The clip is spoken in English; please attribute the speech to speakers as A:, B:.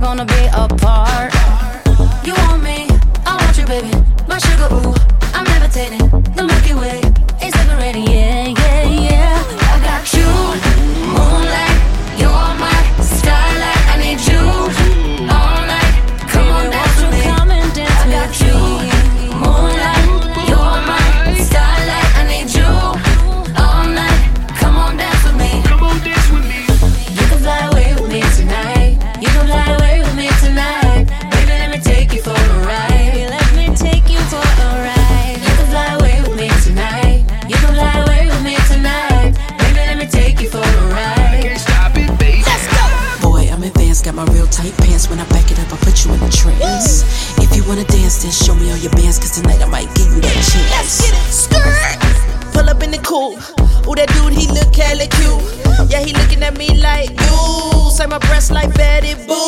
A: wanna be apart. You want me, I want you, baby. My sugar, ooh, I'm levitating. The Milky Way is separating, yeah, yeah, yeah. I got you, moonlight. You're my starlight. I need you all night. Come on, dance with me. I got you, moonlight. You're my starlight. I need you all night. Come on, dance with me.
B: Come on, dance with me.
A: You can fly away with me tonight. You can fly away with me tonight. Baby, let me take you for a ride. Let me take you for a ride. You can fly away with me tonight. You can fly away with me tonight. Baby, let me take you for a ride.
B: Can't stop it, baby.
A: Let's go.
C: Boy, I'm advanced, got my real tight pants. When I back it up, I put you in a trance. If you wanna dance, then show me all your bands, cause tonight I might give you that chance.
A: Let's get it. Skirt.
D: Pull up in the coupe. Ooh, that dude, he look hella cute. Yeah, he looking at me like you. Say my breasts like Betty Boo.